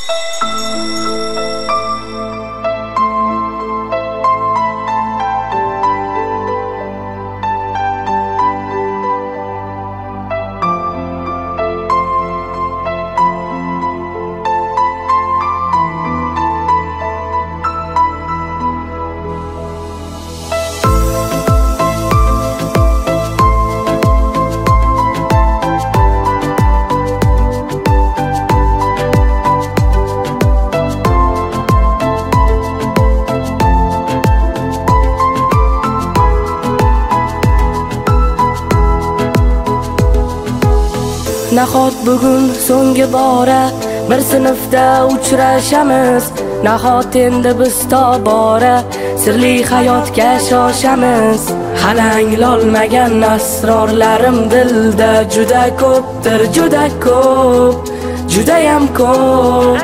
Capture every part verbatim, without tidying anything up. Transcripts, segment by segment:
Nahot bugun so'nggi bora bir sinfda uchrashamiz. Nahot endi biz tobora sirli hayotga shoshamiz. Hali anglolmagan asrorlarim dilda juda ko'pdir, juda ko'p, judayam ko'p.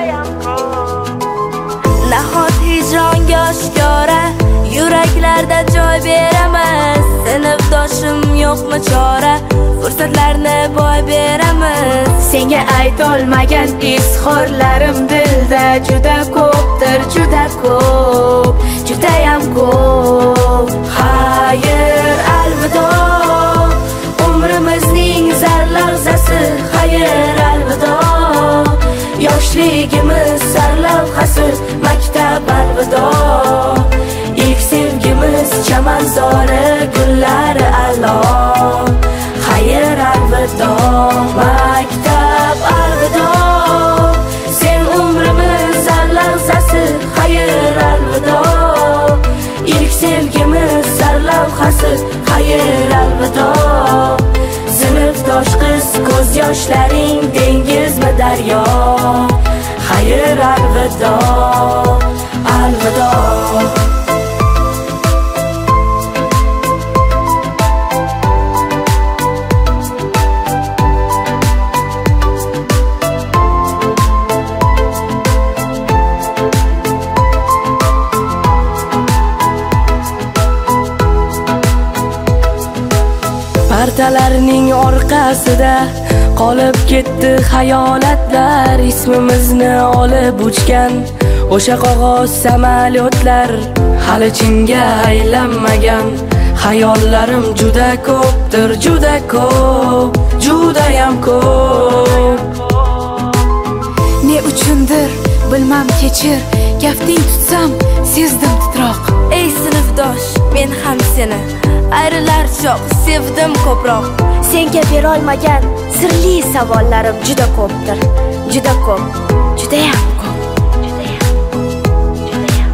Nahot hijronga oshkora yuraklarda joy beramiz. Sinfdoshim yo'qmi chora, fursatlarni boy beramiz. Senga aytolmagan izhorlarim dilda juda ko'pdir, juda ko'p, judayam ko'p. Xayr, alvido, umrimizning zar lahzasi. Xayr, alvido, yoshligimiz sarlavhasi. Maktab, alvido, ilk sevgimiz chamanzori, gullari a'lo. Xayr, alvido, maktab, alvido, sen umrimiz zar lahzasi. Xayr, alvido, ilk sevgimiz sarlavhasi. Xayr, alvido, sinfdosh qiz ko'z yoshlaring dengizmi daryo. Xayr, alvido, alvido. Partalarning orqasida qolib ketdi xayolatlar. Ismimizni olib uchgan o'sha qog'oz samolyotlar. Hali chinga aylanmagan xayollarim juda ko'pdir, juda ko'p, judayam ko'p. Ne uchundir bilmam kechir, kafting tutsam sezdim titroq. Ey sinfdosh, men ham seni ayrilar choq sevdim ko'proq. Senga berolmagan sirli savollarim juda ko'pdir, juda ko'p, judayam ko'p, judayam.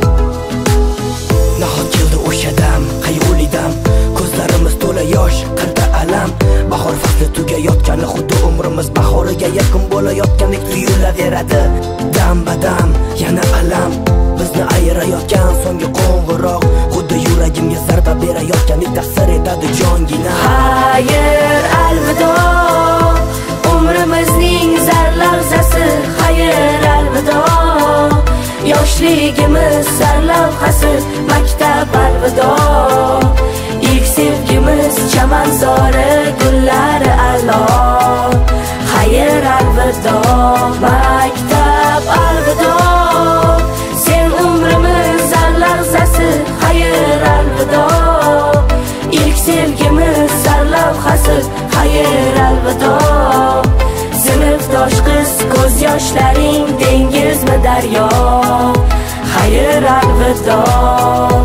Nahot keldi o'sha dam, qayg'uli dam, ko'zlarimiz to'la yosh, qalbda alam. Bahor fasli tugayotgani xuddi umrimiz bahoriga yaqin bo'layotgandek tuyulaveradi. Dam badam, yana alam, bizni ayirayotgan so'nggi qo'ng'iroq. Xuddi yuragimga zarba berayotgandek ta'sir etadi jongina. Xayr, alvido, umrimizning zar lahzasi. Xayr, alvido, yoshligimiz sarlavhasi. Maktab, alvido, ilk sevgimiz chamanzori, gullari a'lo. Xayr, alvido, maktab, alvido, sen umrimiz zar lahzasi. Xayr, alvido, ilk sevgimiz sarlavhasi. Xayr, alvido, sinfdosh qiz ko'z yoshlaring dengizmi daryo. Xayr, alvido.